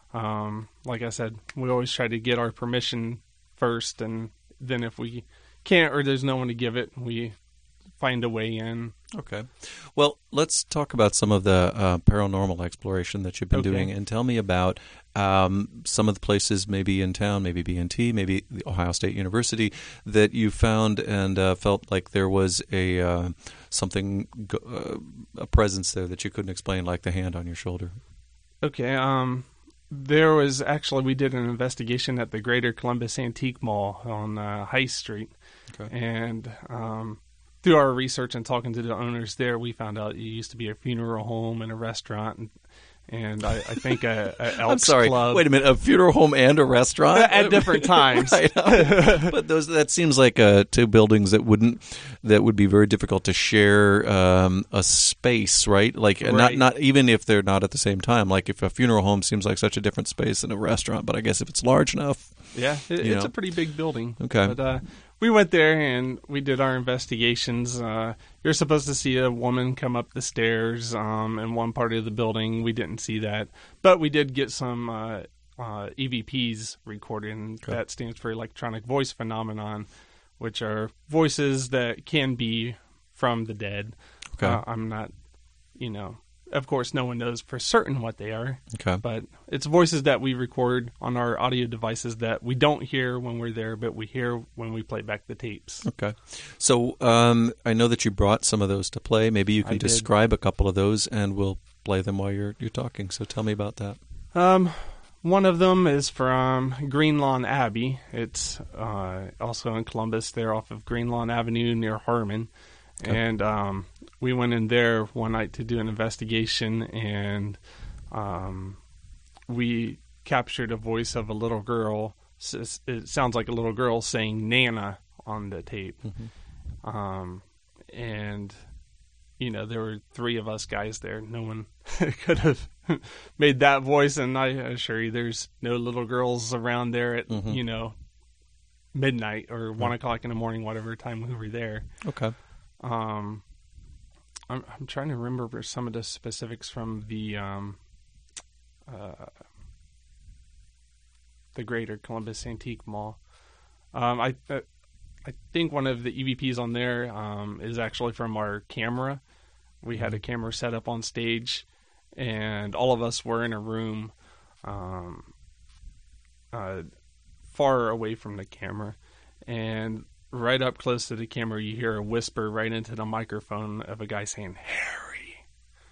Um, like I said, we always try to get our permission first, and then if we can't or there's no one to give it, we find a way in. Okay. Well, let's talk about some of the uh, paranormal exploration that you've been Okay. doing, and tell me about um, some of the places, maybe in town, maybe B and T, maybe the Ohio State University, that you found and uh, felt like there was a uh, something, uh, a presence there that you couldn't explain, like the hand on your shoulder. Okay. Um, there was actually, we did an investigation at the Greater Columbus Antique Mall on uh, High Street. Okay. And um, through our research and talking to the owners there, we found out it used to be a funeral home and a restaurant, and, and I, I think a, a Elks I'm sorry. Club. Wait a minute. A funeral home and a restaurant At different times. Right. But those that seems like uh, two buildings that wouldn't that would be very difficult to share um, a space, right? Like and not Right. not even if they're not at the same time. Like if a funeral home seems like such a different space than a restaurant, but I guess if it's large enough, Yeah, it, you it's know. a pretty big building. Okay. But uh, we went there and we did our investigations. Uh, you're supposed to see a woman come up the stairs um, in one part of the building. We didn't see that. But we did get some uh, uh, E V Ps recorded, and Okay. that stands for Electronic Voice Phenomenon, which are voices that can be from the dead. Okay. Uh, I'm not, you know... Of course, no one knows for certain what they are. Okay. But it's voices that we record on our audio devices that we don't hear when we're there, but we hear when we play back the tapes. Okay. So um, I know that you brought some of those to play. Maybe you can I did. describe a couple of those, and we'll play them while you're you're talking. So tell me about that. Um, one of them is from Greenlawn Abbey. It's uh, also in Columbus. They're off of Greenlawn Avenue near Harmon. Okay. And um, we went in there one night to do an investigation, and um, we captured a voice of a little girl. S- It sounds like a little girl saying Nana on the tape. Mm-hmm. Um, and, you know, there were three of us guys there. No one could have made that voice, and I assure you there's no little girls around there at, Mhm. you know, midnight or one o'clock in the morning, whatever time we were there. Okay. Um, I'm I'm trying to remember some of the specifics from the um, uh, the Greater Columbus Antique Mall. Um, I uh, I think one of the E V Ps on there um, is actually from our camera. We had a camera set up on stage, and all of us were in a room, um, uh, far away from the camera, and right up close to the camera, you hear a whisper right into the microphone of a guy saying, Harry.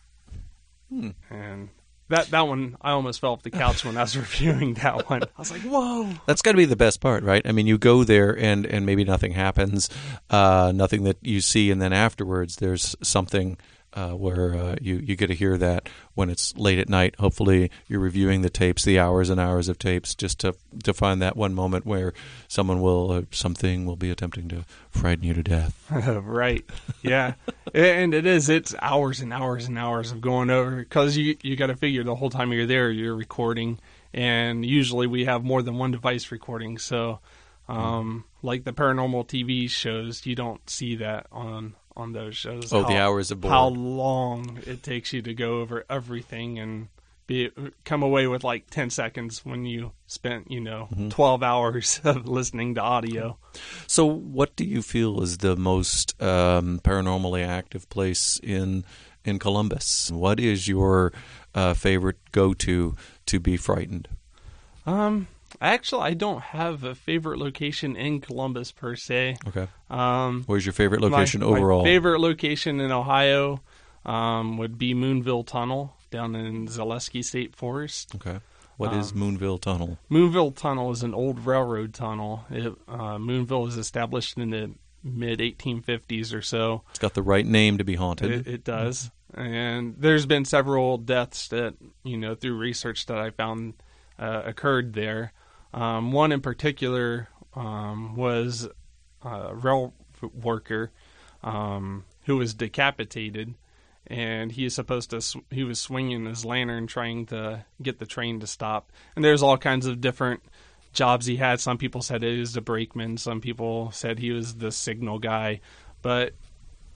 Hmm. And that, that one, I almost fell off the couch when I was reviewing that one. I was like, whoa. That's got to be the best part, right? I mean, you go there and, and maybe nothing happens, uh, nothing that you see, and then afterwards there's something uh, where uh, you, you get to hear that when it's late at night. Hopefully you're reviewing the tapes, the hours and hours of tapes, just to to find that one moment where someone will, uh, something will be attempting to frighten you to death. Right. Yeah. And it is. It's hours and hours and hours of going over, because you, you got to figure the whole time you're there, you're recording. And usually we have more than one device recording. So um, like the paranormal T V shows, you don't see that on on those shows. Oh, the hours of board. How long it takes you to go over everything and be come away with like ten seconds when you spent, you know, Mhm. twelve hours of listening to audio. So what do you feel is the most um, paranormally active place in in Columbus? What is your uh, favorite go-to to be frightened? Um, actually, I don't have a favorite location in Columbus per se. Okay. Um, Where's your favorite location my, overall? My favorite location in Ohio um, would be Moonville Tunnel down in Zaleski State Forest. Okay. What is Um, Moonville Tunnel? Moonville Tunnel is an old railroad tunnel. It, uh, Moonville was established in the mid eighteen fifties or so. It's got the right name to be haunted. It, it does. And there's been several deaths that, you know, through research that I found uh, occurred there. Um, one in particular um, was a rail worker um, who was decapitated, and he is supposed to, sw- he was swinging his lantern trying to get the train to stop. And there's all kinds of different jobs he had. Some people said he was the brakeman. Some people said he was the signal guy. But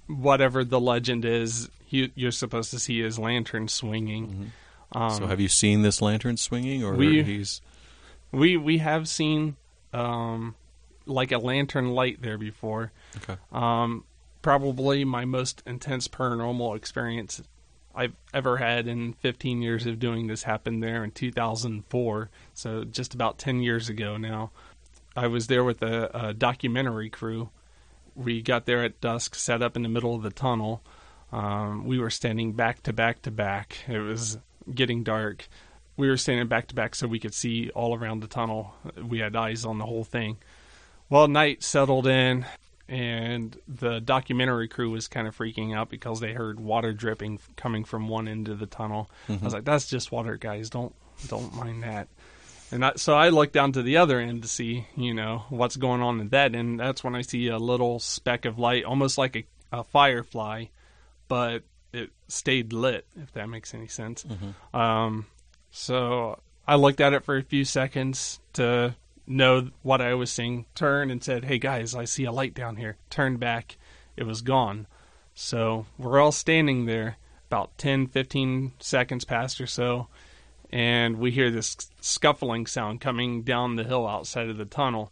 whatever the legend is, he, you're supposed to see his lantern swinging. Mm-hmm. Um, so have you seen this lantern swinging, or we, he's? We we have seen um, like a lantern light there before. Okay. Um, probably my most intense paranormal experience I've ever had in fifteen years of doing this happened there in two thousand four, so just about ten years ago now. I was there with a, a documentary crew. We got there at dusk, set up in the middle of the tunnel. Um, we were standing back to back to back. It was getting dark. We were standing back to back so we could see all around the tunnel. We had eyes on the whole thing. Well, night settled in, and the documentary crew was kind of freaking out because they heard water dripping coming from one end of the tunnel. Mm-hmm. I was like, that's just water, guys. Don't don't mind that. And I, so I looked down to the other end to see, you know, what's going on at that end. That's when I see a little speck of light, almost like a, a firefly, but it stayed lit, if that makes any sense. Mm-hmm. Um, so I looked at it for a few seconds to know what I was seeing, turned and said, hey guys, I see a light down here. Turned back, it was gone. So we're all standing there, about ten, fifteen seconds passed or so, and we hear this scuffling sound coming down the hill outside of the tunnel.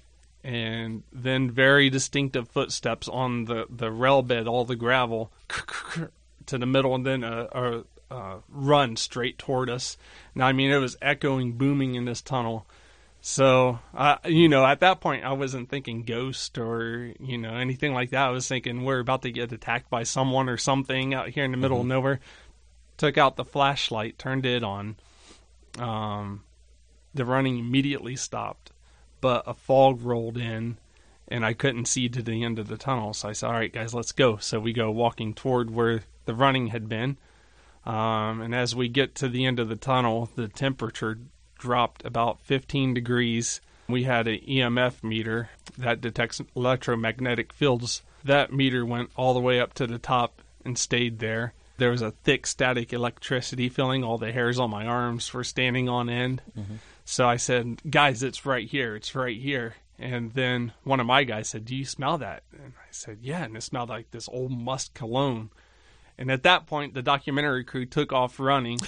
And then very distinctive footsteps on the, the rail bed, all the gravel, to the middle, and then a, a, a run straight toward us. Now, I mean, it was echoing, booming in this tunnel. So, uh, you know, at that point, I wasn't thinking ghost or, you know, anything like that. I was thinking we're about to get attacked by someone or something out here in the middle mm-hmm. of nowhere. Took out the flashlight, turned it on. Um, the running immediately stopped, but a fog rolled in, and I couldn't see to the end of the tunnel. So I said, all right, guys, let's go. So we go walking toward where the running had been. Um, and as we get to the end of the tunnel, the temperature dropped about fifteen degrees. We had an E M F meter that detects electromagnetic fields. That meter went all the way up to the top and stayed there. There was a thick static electricity feeling. All the hairs on my arms were standing on end. Mm-hmm. So I said, guys, it's right here. It's right here. And then one of my guys said, do you smell that? And I said, yeah. And it smelled like this old musk cologne. And at that point, the documentary crew took off running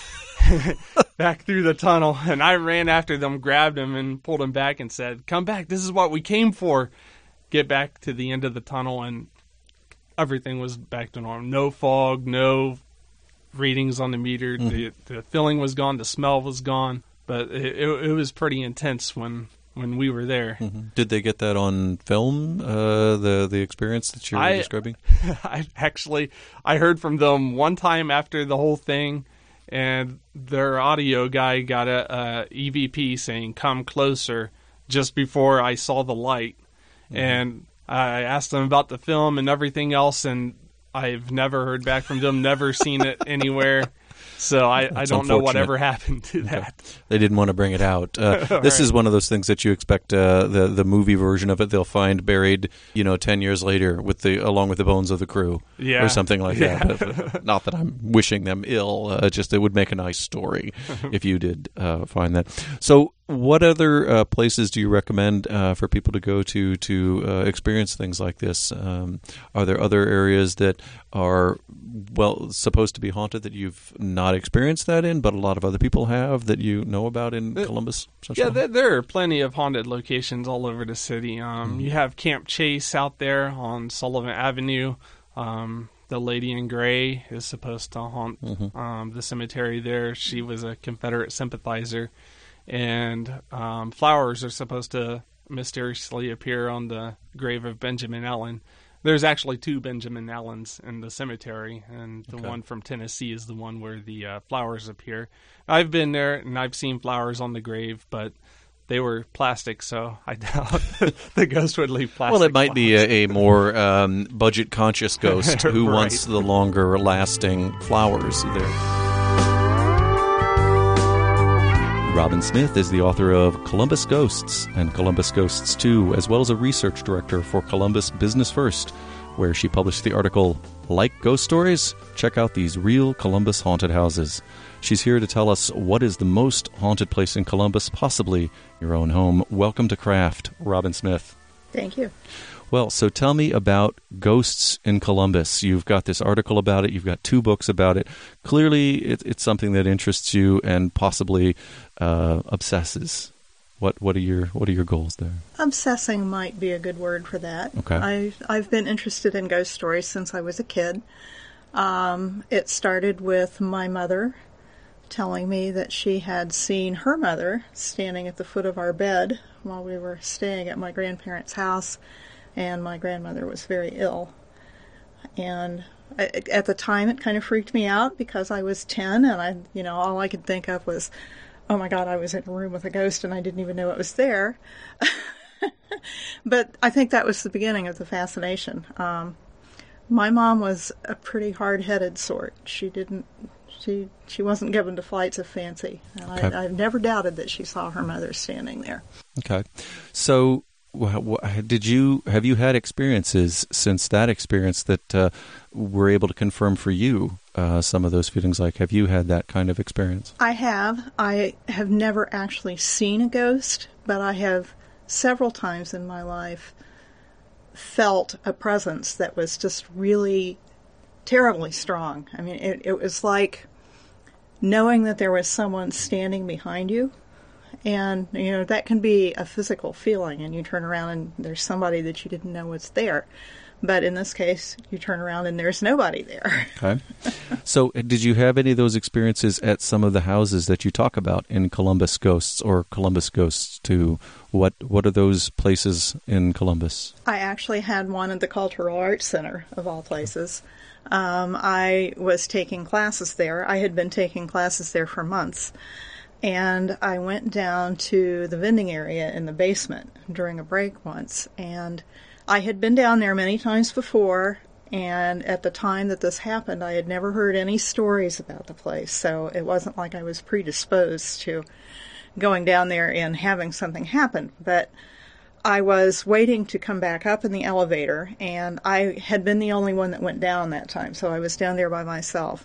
back through the tunnel. And I ran after them, grabbed them, and pulled them back and said, come back. This is what we came for. Get back to the end of the tunnel, and everything was back to normal. No fog, no readings on the meter. Mm-hmm. The, the feeling was gone. The smell was gone. But it, it, it was pretty intense when, when we were there. Mm-hmm. Did they get that on film, uh, the the experience that you're I, describing? I actually, I heard from them one time after the whole thing, and their audio guy got a, a E V P saying, come closer, just before I saw the light. Mm-hmm. And I asked them about the film and everything else, and I've never heard back from them, never seen it anywhere. So I, I don't know whatever happened to that. Okay. They didn't want to bring it out. Uh, this right. is one of those things that you expect uh, the the movie version of it they'll find buried, you know, ten years later with the along with the bones of the crew, yeah. or something like yeah. that. But, not that I'm wishing them ill. Uh, just it would make a nice story if you did uh, find that. So, what other uh, places do you recommend uh, for people to go to to uh, experience things like this? Um, are there other areas that are, well, supposed to be haunted that you've not experienced that in, but a lot of other people have that you know about in uh, Columbus? Yeah, there, there are plenty of haunted locations all over the city. Um, mm-hmm. You have Camp Chase out there on Sullivan Avenue. Um, the Lady in Gray is supposed to haunt mm-hmm. um, the cemetery there. She was a Confederate sympathizer. And um, flowers are supposed to mysteriously appear on the grave of Benjamin Allen. There's actually two Benjamin Allens in the cemetery, and the okay. one from Tennessee is the one where the uh, flowers appear. I've been there, and I've seen flowers on the grave, but they were plastic, so I doubt the ghost would leave plastic. Well, it might flowers. be a, a more um, budget-conscious ghost who right. wants the longer-lasting flowers there. Robin Smith is the author of Columbus Ghosts and Columbus Ghosts two, as well as a research director for Columbus Business First, where she published the article, Like Ghost Stories? Check out these real Columbus haunted houses. She's here to tell us what is the most haunted place in Columbus, possibly your own home. Welcome to Craft, Robin Smith. Thank you. Well, so tell me about ghosts in Columbus. You've got this article about it. You've got two books about it. Clearly, it, it's something that interests you and possibly uh, obsesses. What what are your what are your goals there? Obsessing might be a good word for that. Okay. I I've been interested in ghost stories since I was a kid. Um, it started with my mother telling me that she had seen her mother standing at the foot of our bed while we were staying at my grandparents' house, and my grandmother was very ill. And I, at the time, it kind of freaked me out because I was ten, and I, you know, all I could think of was, oh my God, I was in a room with a ghost and I didn't even know it was there. But I think that was the beginning of the fascination. Um, my mom was a pretty hard-headed sort. She didn't. She she wasn't given to flights of fancy. And Okay. I, I've never doubted that she saw her mother standing there. Okay. So wh- wh- did you have you had experiences since that experience that uh, were able to confirm for you uh, some of those feelings? Like, have you had that kind of experience? I have. I have never actually seen a ghost, but I have several times in my life felt a presence that was just really terribly strong. I mean, it, it was like knowing that there was someone standing behind you. And, you know, that can be a physical feeling, and you turn around and there's somebody that you didn't know was there. But in this case, you turn around and there's nobody there. Okay. So uh, did you have any of those experiences at some of the houses that you talk about in Columbus Ghosts or Columbus Ghosts two? What what are those places in Columbus? I actually had one at the Cultural Arts Center, of all places. Um, I was taking classes there. I had been taking classes there for months. And I went down to the vending area in the basement during a break once. And I had been down there many times before. And at the time that this happened, I had never heard any stories about the place. So it wasn't like I was predisposed to going down there and having something happen. But I was waiting to come back up in the elevator, and I had been the only one that went down that time, so I was down there by myself.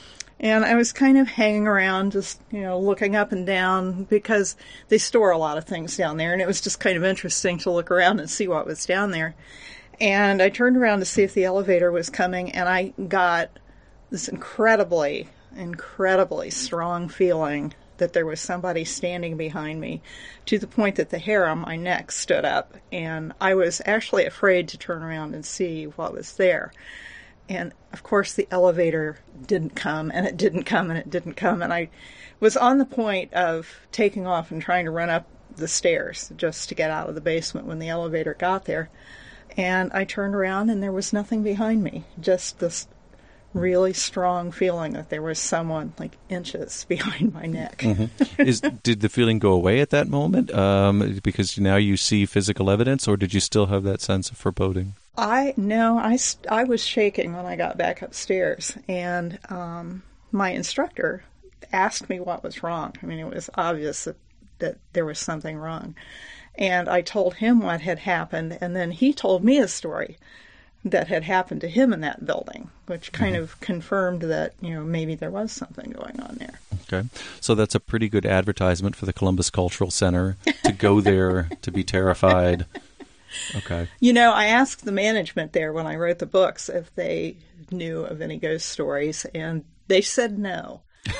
And I was kind of hanging around, just, you know, looking up and down, because they store a lot of things down there, and it was just kind of interesting to look around and see what was down there. And I turned around to see if the elevator was coming, and I got this incredibly, incredibly strong feeling that there was somebody standing behind me, to the point that the hair on my neck stood up, and I was actually afraid to turn around and see what was there. And of course the elevator didn't come, and it didn't come, and it didn't come, and I was on the point of taking off and trying to run up the stairs just to get out of the basement when the elevator got there. And I turned around and there was nothing behind me, just this really strong feeling that there was someone like inches behind my neck. Mm-hmm. Is did the feeling go away at that moment um, because now you see physical evidence, or did you still have that sense of foreboding? I no, I, I was shaking when I got back upstairs, and um, my instructor asked me what was wrong. I mean, it was obvious that, that there was something wrong. And I told him what had happened, and then he told me a story that had happened to him in that building, which kind of confirmed that, you know, maybe there was something going on there. Okay. So that's a pretty good advertisement for the Columbus Cultural Center, to go there, to be terrified. Okay. You know, I asked the management there when I wrote the books if they knew of any ghost stories, and they said no.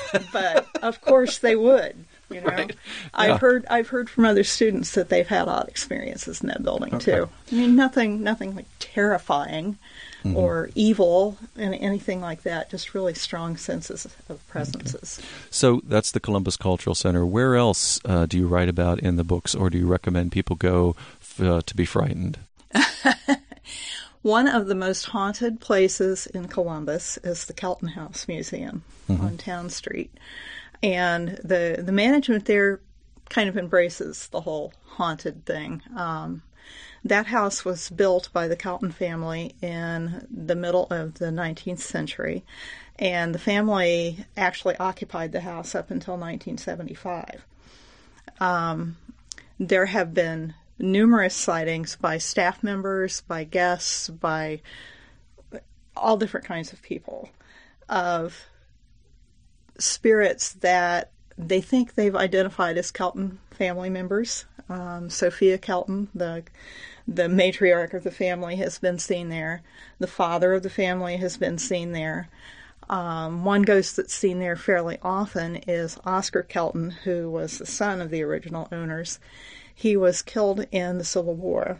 But of course they would. You know, right. I've Yeah. heard I've heard from other students that they've had odd experiences in that building Okay. too. I mean, nothing nothing like terrifying Mhm. or evil and anything like that. Just really strong senses of presences. Okay. So that's the Columbus Cultural Center. Where else uh, do you write about in the books, or do you recommend people go f- uh, to be frightened? One of the most haunted places in Columbus is the Kelton House Museum Mhm. on Town Street. And the the management there kind of embraces the whole haunted thing. Um, that house was built by the Kelton family in the middle of the nineteenth century, and the family actually occupied the house up until nineteen seventy-five. Um, there have been numerous sightings by staff members, by guests, by all different kinds of people, of spirits that they think they've identified as Kelton family members. Um, Sophia Kelton, the the matriarch of the family, has been seen there. The father of the family has been seen there. Um, one ghost that's seen there fairly often is Oscar Kelton, who was the son of the original owners. He was killed in the Civil War,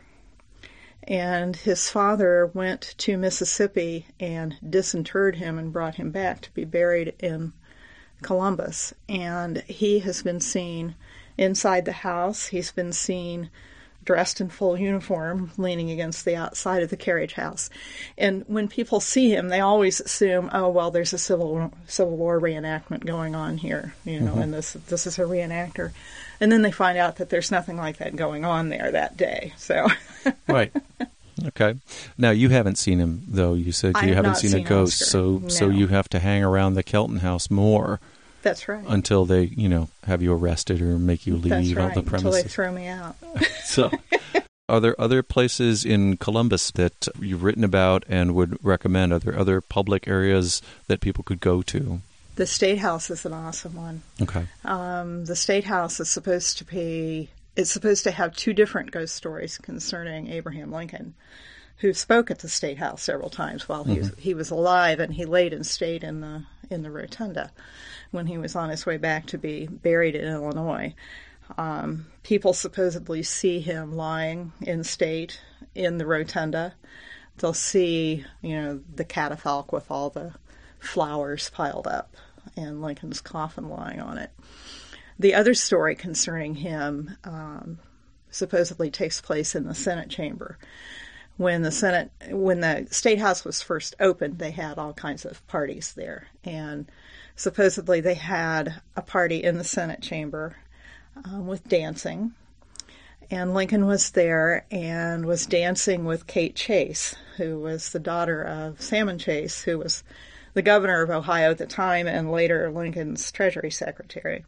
and his father went to Mississippi and disinterred him and brought him back to be buried in Columbus. And he has been seen inside the house. He's been seen dressed in full uniform, leaning against the outside of the carriage house. And when people see him, they always assume, oh, well, there's a Civil Civil War reenactment going on here, you know, mm-hmm. and this this is a reenactor. And then they find out that there's nothing like that going on there that day. So, right. Okay. Now, you haven't seen him, though. You said you haven't seen, seen a ghost, Oscar. so no. so you have to hang around the Kelton house more. That's right. Until they, you know, have you arrested or make you leave That's right. the premises. Until they throw me out. So, are there other places in Columbus that you've written about and would recommend? Are there other public areas that people could go to? The State House is an awesome one. Okay. Um, the State House is supposed to be, it's supposed to have two different ghost stories concerning Abraham Lincoln, who spoke at the State House several times while he, mm-hmm. was, he was alive, and he laid and stayed in the in the rotunda when he was on his way back to be buried in Illinois. Um, people supposedly see him lying in state in the rotunda. They'll see, you know, the catafalque with all the flowers piled up and Lincoln's coffin lying on it. The other story concerning him um, supposedly takes place in the Senate chamber. When the Senate, when the State House was first opened, they had all kinds of parties there, and supposedly they had a party in the Senate chamber um, with dancing, and Lincoln was there and was dancing with Kate Chase, who was the daughter of Salmon Chase, who was the governor of Ohio at the time and later Lincoln's Treasury Secretary.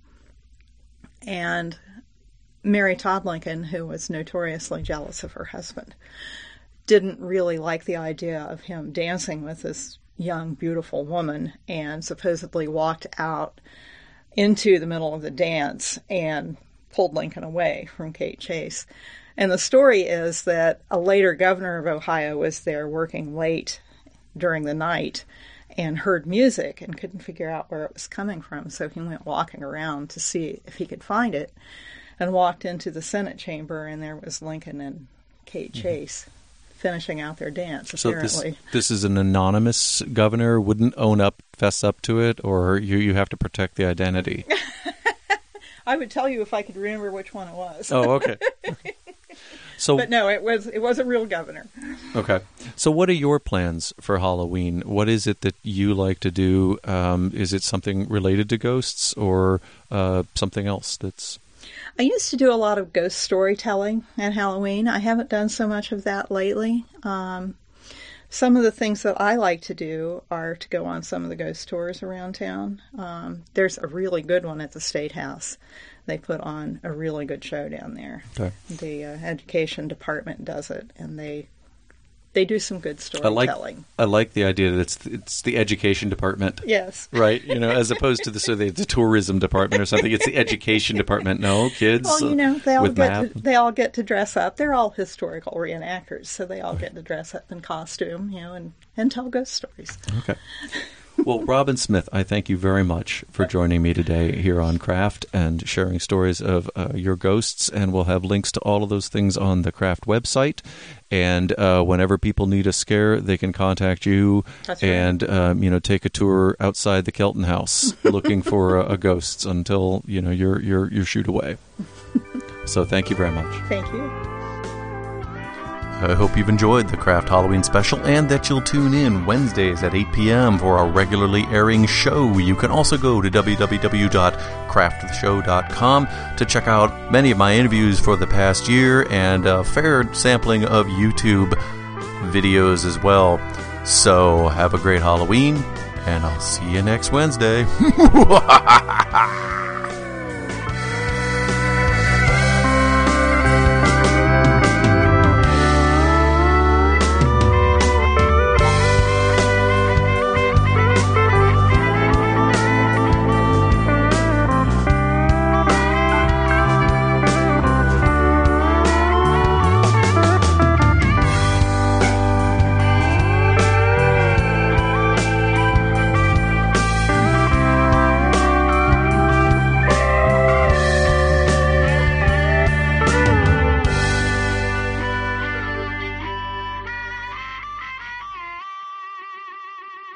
And Mary Todd Lincoln, who was notoriously jealous of her husband, didn't really like the idea of him dancing with this young, beautiful woman, and supposedly walked out into the middle of the dance and pulled Lincoln away from Kate Chase. And the story is that a later governor of Ohio was there working late during the night and heard music and couldn't figure out where it was coming from, so he went walking around to see if he could find it, and walked into the Senate chamber, and there was Lincoln and Kate Chase. Mm-hmm. finishing out their dance, apparently. So this, this is an anonymous governor, wouldn't own up, fess up to it, or you, you have to protect the identity? I would tell you if I could remember which one it was. Oh, okay. So, but no, it was it was a real governor. Okay. So what are your plans for Halloween? What is it that you like to do? Um, is it something related to ghosts or uh, something else that's... I used to do a lot of ghost storytelling at Halloween. I haven't done so much of that lately. Um, some of the things that I like to do are to go on some of the ghost tours around town. Um, there's a really good one at the State House. They put on a really good show down there. Okay. The uh, education department does it, and they they do some good storytelling. I like, I like the idea that it's it's the education department. Yes. Right? You know, as opposed to the so the, the tourism department or something. It's the education department. No, kids. Well, you know, they all with get math. to, they all get to dress up. They're all historical reenactors, so they all get to dress up in costume, you know, and, and tell ghost stories. Okay. Well, Robin Smith, I thank you very much for joining me today here on Craft and sharing stories of uh, your ghosts. And we'll have links to all of those things on the Craft website. And uh, whenever people need a scare, they can contact you. That's right. And um, you know, take a tour outside the Kelton house looking for a, a ghost until you know you're you're you're shooed away. So thank you very much. Thank you. I hope you've enjoyed the Craft Halloween special and that you'll tune in Wednesdays at eight p.m. for our regularly airing show. You can also go to w w w dot craft the show dot com to check out many of my interviews for the past year and a fair sampling of YouTube videos as well. So have a great Halloween, and I'll see you next Wednesday.